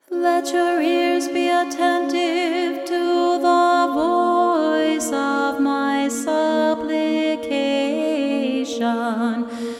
Let your ears be attentive to the voice of my supplication.